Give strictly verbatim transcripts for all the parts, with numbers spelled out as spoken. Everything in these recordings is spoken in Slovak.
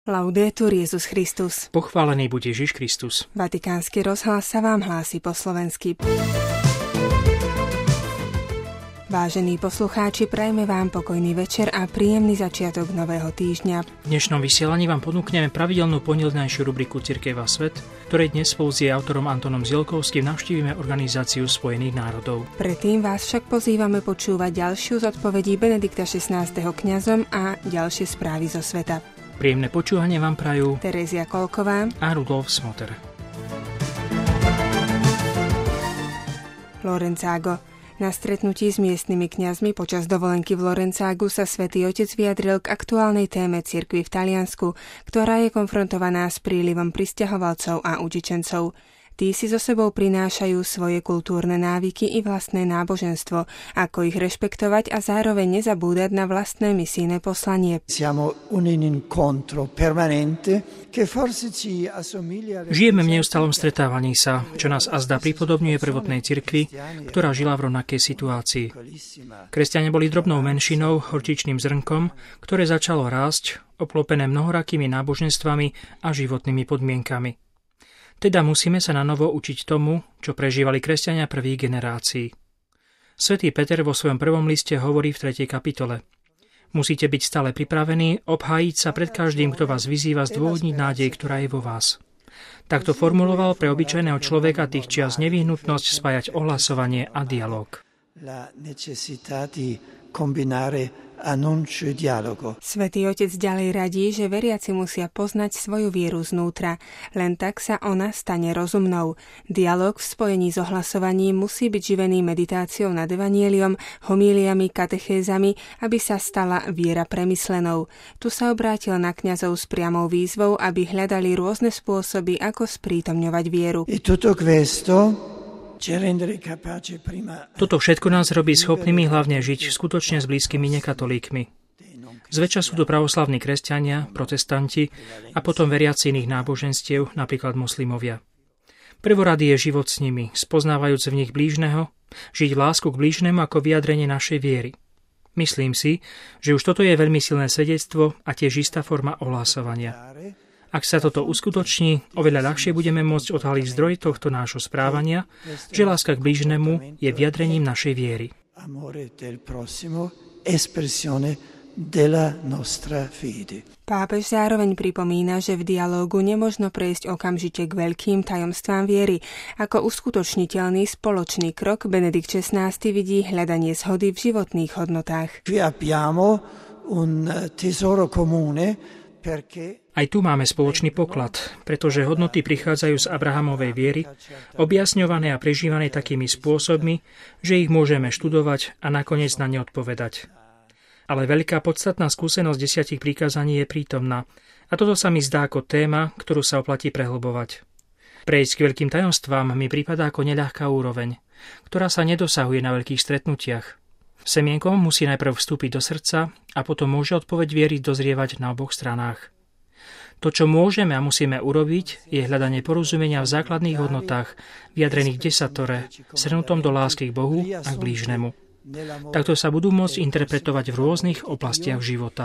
Laudetur Jesus Christus. Pochválený buď Ježiš Kristus. Vatikánsky rozhlas sa vám hlási po slovensky. Vážení poslucháči, prajme vám pokojný večer a príjemný začiatok nového týždňa. V dnešnom vysielaní vám ponúkneme pravidelnú pondelnejšiu rubriku Cirkev a svet, ktorej dnes spolu s jej autorom Antonom Zielkovským navštívime Organizáciu Spojených národov. Predtým vás však pozývame počúvať ďalšiu z odpovedí Benedikta šestnásteho kňazom a ďalšie správy zo sveta. Príjemné počúvanie vám prajú Terézia Kolková a Rudolf Smoter. Lorencágo. Na stretnutí s miestnymi kňazmi počas dovolenky v Lorencágu sa Svätý Otec vyjadril k aktuálnej téme cirkvi v Taliansku, ktorá je konfrontovaná s prílivom prisťahovalcov a utečencov. Tí si so sebou prinášajú svoje kultúrne návyky i vlastné náboženstvo, ako ich rešpektovať a zároveň nezabúdať na vlastné misijné poslanie. Žijeme v neustálom stretávaní sa, čo nás azda pripodobňuje prvotnej cirkvi, ktorá žila v rovnakej situácii. Kresťania boli drobnou menšinou, horčičným zrnkom, ktoré začalo rásť, obklopené mnohorakými náboženstvami a životnými podmienkami. Teda musíme sa na novo učiť tomu, čo prežívali kresťania prvých generácií. Svätý Peter vo svojom prvom liste hovorí v tretej kapitole: Musíte byť stále pripravení obhájiť sa pred každým, kto vás vyzýva zdôvodniť nádej, ktorá je vo vás. Takto formuloval pre obyčajného človeka tých čias nevyhnutnosť spájať ohlasovanie a dialog. Svätý Otec ďalej radí, že veriaci musia poznať svoju vieru znútra. Len tak sa ona stane rozumnou. Dialóg v spojení s ohlasovaním musí byť živený meditáciou nad evanjeliom, homíliami, katechézami, aby sa stala viera premyslenou. Tu sa obrátil na kňazov s priamou výzvou, aby hľadali rôzne spôsoby, ako sprítomňovať vieru. Toto všetko nás robí schopnými hlavne žiť skutočne s blízkymi nekatolíkmi. Zväčša sú to pravoslavní kresťania, protestanti a potom veriaci iných náboženstiev, napríklad moslimovia. Prvorady je život s nimi, spoznávajúc v nich blížneho, žiť lásku k blížnemu ako vyjadrenie našej viery. Myslím si, že už toto je veľmi silné svedectvo a tiež istá forma ohlasovania. Ak sa toto uskutoční, oveľa ľahšie budeme môcť odhaliť zdroj tohto nášho správania, že láska k blížnemu je vyjadrením našej viery. Pápež zároveň pripomína, že v dialógu nemožno prejsť okamžite k veľkým tajomstvám viery. Ako uskutočniteľný spoločný krok Benedikt šestnásty vidí hľadanie zhody v životných hodnotách. Aj tu máme spoločný poklad, pretože hodnoty prichádzajú z Abrahamovej viery, objasňované a prežívané takými spôsobmi, že ich môžeme študovať a nakoniec na ne odpovedať. Ale veľká podstatná skúsenosť desiatich prikázaní je prítomná a toto sa mi zdá ako téma, ktorú sa oplatí prehlbovať. Prejsť k veľkým tajomstvám mi pripadá ako neľahká úroveň, ktorá sa nedosahuje na veľkých stretnutiach. Semienko musí najprv vstúpiť do srdca a potom môže odpoveď viery dozrievať na oboch stranách. To, čo môžeme a musíme urobiť, je hľadanie porozumenia v základných hodnotách, vyjadrených v desatore, shrnutom do lásky k Bohu a k blížnemu. Takto sa budú môcť interpretovať v rôznych oblastiach života.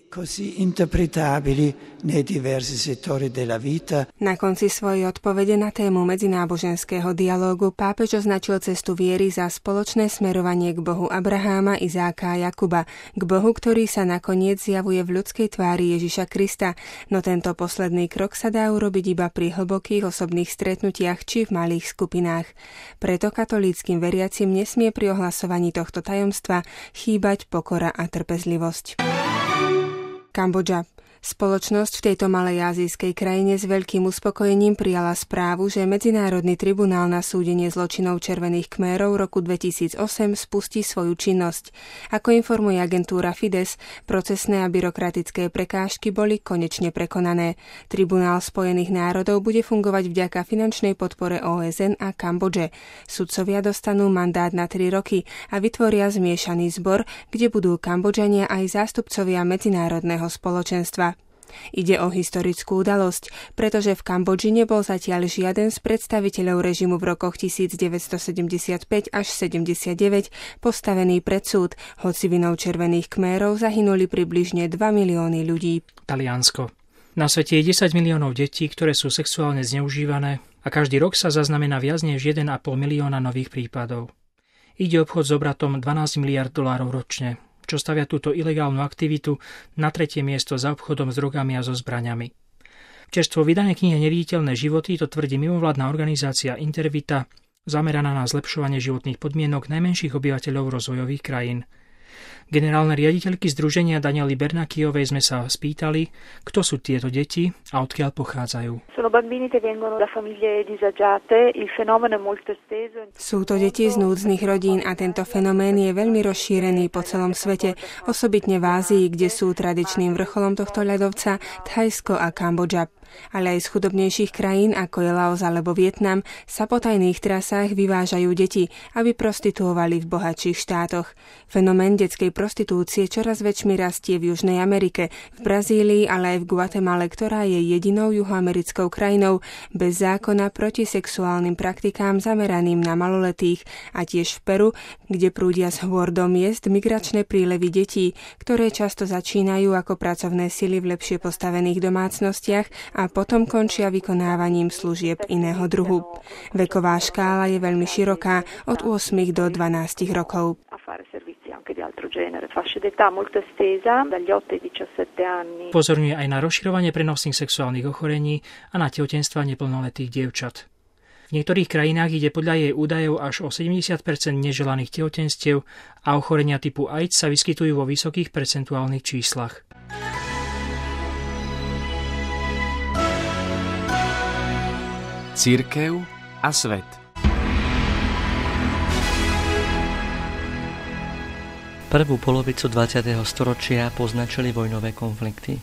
Na konci svojej odpovede na tému medzináboženského dialógu pápež označil cestu viery za spoločné smerovanie k Bohu Abraháma, Izáka a Jakuba, k Bohu, ktorý sa nakoniec zjavuje v ľudskej tvári Ježiša Krista, no tento posledný krok sa dá urobiť iba pri hlbokých osobných stretnutiach či v malých skupinách. Preto katolíckym veriacim nesmie pri ohlasovaní tohto tajomstva chýbať pokora a trpezlivosť. Kambodža. Spoločnosť v tejto malej ázijskej krajine s veľkým uspokojením prijala správu, že Medzinárodný tribunál na súdenie zločinov Červených Khmerov roku dvetisícosem spustí svoju činnosť. Ako informuje agentúra Fides, procesné a byrokratické prekážky boli konečne prekonané. Tribunál Spojených národov bude fungovať vďaka finančnej podpore ó es en a Kambodže. Sudcovia dostanú mandát na tri roky a vytvoria zmiešaný zbor, kde budú Kambodžania aj zástupcovia medzinárodného spoločenstva. Ide o historickú udalosť, pretože v Kambodži nebol zatiaľ žiaden z predstaviteľov režimu v rokoch devätnásťsedemdesiatpäť až sedemdesiatdeväť postavený pred súd, hoci vinou Červených Khmerov zahynuli približne dva milióny ľudí. Taliansko. Na svete je desať miliónov detí, ktoré sú sexuálne zneužívané a každý rok sa zaznamená viac než jeden a pol milióna nových prípadov. Ide obchod s obratom dvanásť miliárd dolárov ročne, čo stavia túto ilegálnu aktivitu na tretie miesto za obchodom s drogami a so zbraňami. V čerstvo vydanej knihe Neviditeľné životy to tvrdí mimovládna organizácia Intervita, zameraná na zlepšovanie životných podmienok najmenších obyvateľov rozvojových krajín. Generálnej riaditeľky združenia Daniely Bernakijovej sme sa spýtali, kto sú tieto deti a odkiaľ pochádzajú. Sú to deti z núdznych rodín a tento fenomén je veľmi rozšírený po celom svete, osobitne v Ázii, kde sú tradičným vrcholom tohto ľadovca Thajsko a Kambodža. Ale aj z chudobnejších krajín, ako je Laos alebo Vietnam, sa po tajných trasách vyvážajú deti, aby prostituovali v bohatších štátoch. Fenomén detskej prostitúcie čoraz väčšmi rastie v Južnej Amerike, v Brazílii, ale aj v Guatemale, ktorá je jedinou juhoamerickou krajinou bez zákona proti sexuálnym praktikám zameraným na maloletých, a tiež v Peru, kde prúdia z hôr do miest migračné prílevy detí, ktoré často začínajú ako pracovné sily v lepšie postavených domácnostiach a potom končia vykonávaním služieb iného druhu. Veková škála je veľmi široká, od osem do dvanásť rokov. Pozorňuje aj na rozširovanie prenosných sexuálnych ochorení a na tehotenstva neplnoletých dievčat. V niektorých krajinách ide podľa jej údajov až o sedemdesiat percent neželaných tehotenstiev a ochorenia typu AIDS sa vyskytujú vo vysokých percentuálnych číslach. Cirkev a svet. Prvú polovicu dvadsiateho storočia poznačili vojnové konflikty.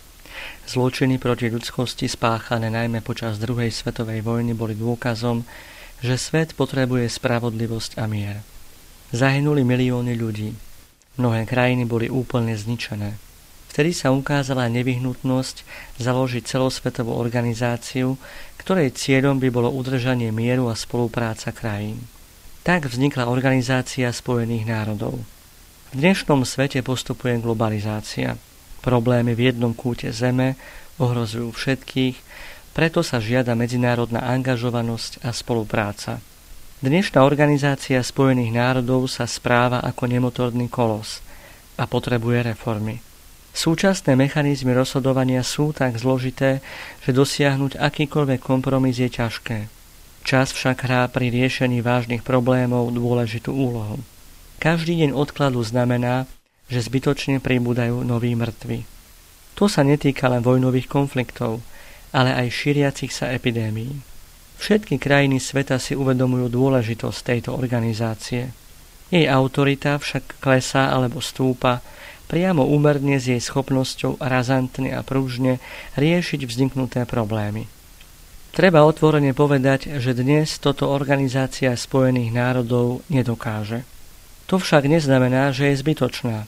Zločiny proti ľudskosti spáchané najmä počas druhej svetovej vojny boli dôkazom, že svet potrebuje spravodlivosť a mier. Zahynuli milióny ľudí. Mnohé krajiny boli úplne zničené. Vtedy sa ukázala nevyhnutnosť založiť celosvetovú organizáciu, ktorej cieľom by bolo udržanie mieru a spolupráca krajín. Tak vznikla Organizácia spojených národov. V dnešnom svete postupuje globalizácia. Problémy v jednom kúte zeme ohrozujú všetkých, preto sa žiada medzinárodná angažovanosť a spolupráca. Dnešná Organizácia spojených národov sa správa ako nemotorný kolos a potrebuje reformy. Súčasné mechanizmy rozhodovania sú tak zložité, že dosiahnuť akýkoľvek kompromis je ťažké. Čas však hrá pri riešení vážnych problémov dôležitú úlohu. Každý deň odkladu znamená, že zbytočne pribúdajú noví mŕtvi. To sa netýka len vojnových konfliktov, ale aj šíriacich sa epidémií. Všetky krajiny sveta si uvedomujú dôležitosť tejto organizácie. Jej autorita však klesá alebo stúpa priamo úmerne s jej schopnosťou razantne a pružne riešiť vzniknuté problémy. Treba otvorene povedať, že dnes toto Organizácia spojených národov nedokáže. To však neznamená, že je zbytočná.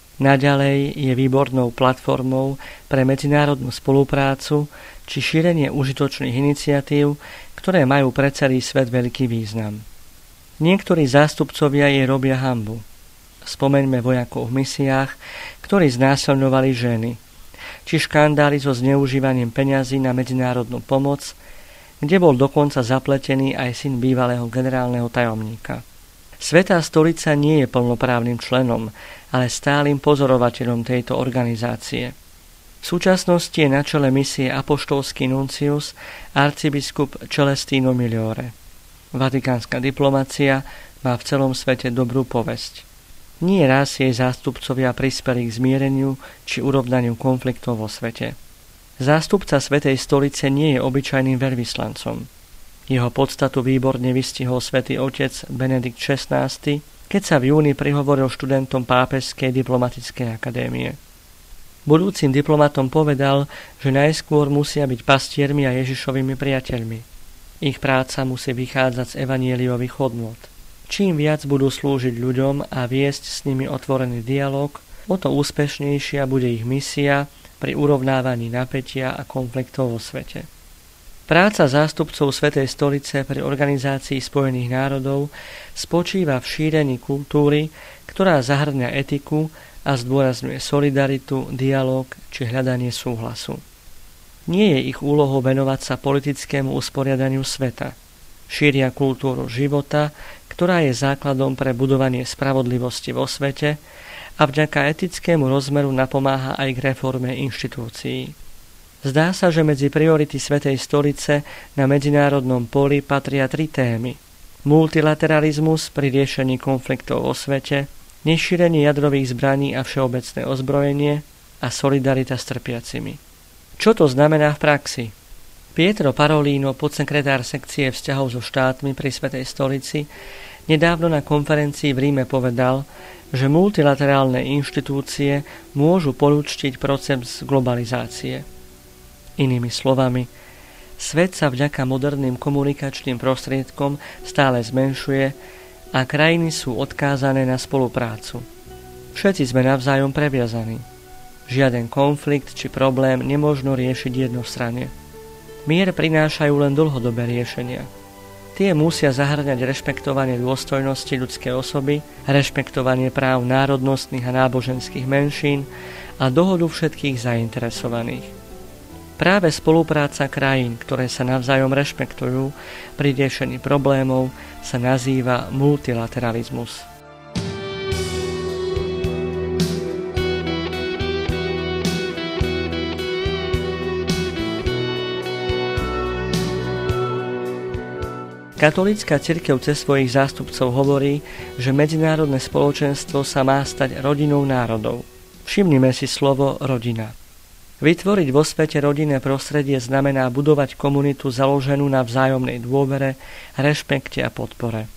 Naďalej je výbornou platformou pre medzinárodnú spoluprácu či šírenie užitočných iniciatív, ktoré majú pre celý svet veľký význam. Niektorí zástupcovia jej robia hanbu. Spomeňme vojakov v misiách, ktorí znásilňovali ženy, či škandály so zneužívaním peňazí na medzinárodnú pomoc, kde bol dokonca zapletený aj syn bývalého generálneho tajomníka. Svätá stolica nie je plnoprávnym členom, ale stálym pozorovateľom tejto organizácie. V súčasnosti je na čele misie apoštolský nuncius arcibiskup Celestino Migliore. Vatikánska diplomacia má v celom svete dobrú povesť. Nie raz jej zástupcovia prispeli k zmiereniu či urovnaniu konfliktov vo svete. Zástupca Svätej stolice nie je obyčajným veľvyslancom. Jeho podstatu výborne vystihol svätý otec Benedikt šestnásty, keď sa v júni prihovoril študentom Pápežskej diplomatickej akadémie. Budúcim diplomatom povedal, že najskôr musia byť pastiermi a Ježišovými priateľmi. Ich práca musí vychádzať z evanjeliových hodnôt. Čím viac budú slúžiť ľuďom a viesť s nimi otvorený dialog, o to úspešnejšia bude ich misia pri urovnávaní napätia a konfliktov vo svete. Práca zástupcov Svätej stolice pri Organizácii spojených národov spočíva v šírení kultúry, ktorá zahŕňa etiku a zdôrazňuje solidaritu, dialog či hľadanie súhlasu. Nie je ich úlohou venovať sa politickému usporiadaniu sveta. Šíria kultúru života, ktorá je základom pre budovanie spravodlivosti vo svete a vďaka etickému rozmeru napomáha aj k reforme inštitúcií. Zdá sa, že medzi priority Svätej stolice na medzinárodnom poli patria tri témy. Multilateralizmus pri riešení konfliktov vo svete, nešírenie jadrových zbraní a všeobecné ozbrojenie a solidarita s trpiacimi. Čo to znamená v praxi? Pietro Parolino, podsekretár sekcie vzťahov so štátmi pri Svätej stolici, nedávno na konferencii v Ríme povedal, že multilaterálne inštitúcie môžu polúčtiť proces globalizácie. Inými slovami, svet sa vďaka moderným komunikačným prostriedkom stále zmenšuje a krajiny sú odkázané na spoluprácu. Všetci sme navzájom previazaní. Žiaden konflikt či problém nemožno riešiť jednostranne. Mier prinášajú len dlhodobé riešenia. Tie musia zahŕňať rešpektovanie dôstojnosti ľudskej osoby, rešpektovanie práv národnostných a náboženských menšín a dohodu všetkých zainteresovaných. Práve spolupráca krajín, ktoré sa navzájom rešpektujú pri riešení problémov, sa nazýva multilateralizmus. Katolícka cirkev cez svojich zástupcov hovorí, že medzinárodné spoločenstvo sa má stať rodinou národov. Všimnime si slovo rodina. Vytvoriť vo svete rodinné prostredie znamená budovať komunitu založenú na vzájomnej dôvere, rešpekte a podpore.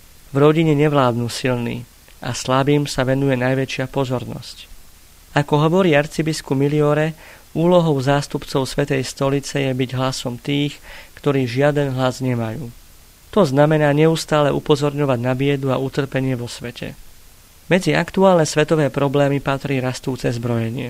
V rodine nevládnu silní a slabým sa venuje najväčšia pozornosť. Ako hovorí arcibiskup Migliore, úlohou zástupcov Svätej stolice je byť hlasom tých, ktorí žiaden hlas nemajú. To znamená neustále upozorňovať na biedu a utrpenie vo svete. Medzi aktuálne svetové problémy patrí rastúce zbrojenie.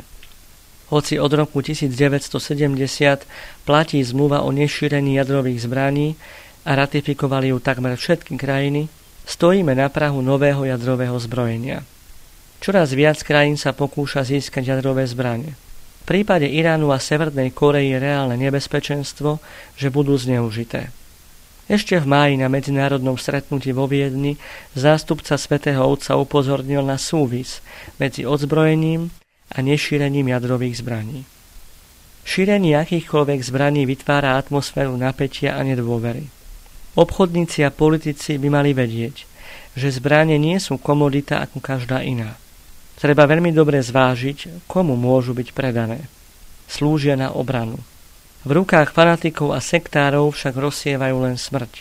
Hoci od roku devätnásťsedemdesiat platí zmluva o nešírení jadrových zbraní a ratifikovali ju takmer všetky krajiny, stojíme na prahu nového jadrového zbrojenia. Čoraz viac krajín sa pokúša získať jadrové zbrane. V prípade Iránu a Severnej Kórey je reálne nebezpečenstvo, že budú zneužité. Ešte v máji na medzinárodnom stretnutí vo Viedni zástupca Svätého Otca upozornil na súvis medzi odzbrojením a nešírením jadrových zbraní. Šírenie akýchkoľvek zbraní vytvára atmosféru napätia a nedôvery. Obchodníci a politici by mali vedieť, že zbrane nie sú komodita ako každá iná. Treba veľmi dobre zvážiť, komu môžu byť predané. Slúžia na obranu. V rukách fanatikov a sektárov však rozsievajú len smrť.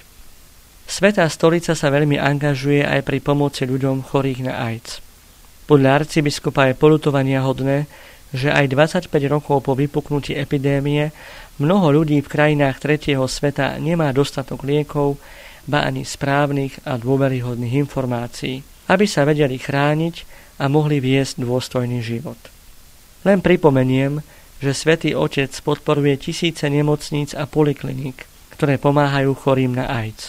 Svätá stolica sa veľmi angažuje aj pri pomoci ľuďom chorých na AIDS. Podľa arcibiskupa je poľutovania hodné, že aj dvadsaťpäť rokov po vypuknutí epidémie mnoho ľudí v krajinách tretieho sveta nemá dostatok liekov, ba ani správnych a dôveryhodných informácií, aby sa vedeli chrániť a mohli viesť dôstojný život. Len pripomeniem, že Svätý Otec podporuje tisíce nemocníc a polikliník, ktoré pomáhajú chorým na AIDS.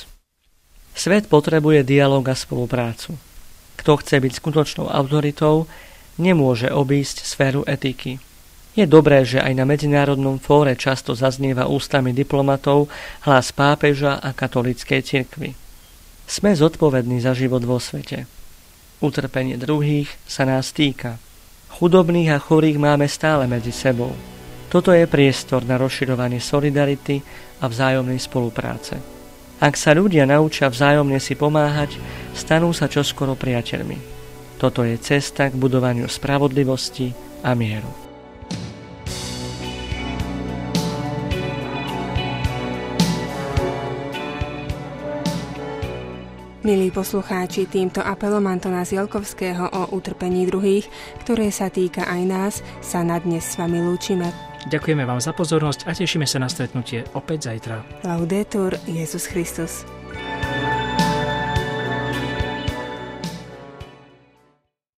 Svet potrebuje dialóg a spoluprácu. Kto chce byť skutočnou autoritou, nemôže obísť sféru etiky. Je dobré, že aj na medzinárodnom fóre často zaznieva ústami diplomatov hlas pápeža a katolíckej cirkvi. Sme zodpovední za život vo svete. Utrpenie druhých sa nás týka. Chudobných a chorých máme stále medzi sebou. Toto je priestor na rozširovanie solidarity a vzájomnej spolupráce. Ak sa ľudia naučia vzájomne si pomáhať, stanú sa čoskoro priateľmi. Toto je cesta k budovaniu spravodlivosti a mieru. Milí poslucháči, týmto apelom Antona Zielkovského o utrpení druhých, ktoré sa týka aj nás, sa na dnes s vami lúčime. Ďakujeme vám za pozornosť a tešíme sa na stretnutie opäť zajtra. Laudetur Jesus Christus.